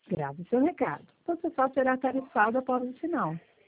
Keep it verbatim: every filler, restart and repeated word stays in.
Grave seu recado. Você só será tarifado após o sinal.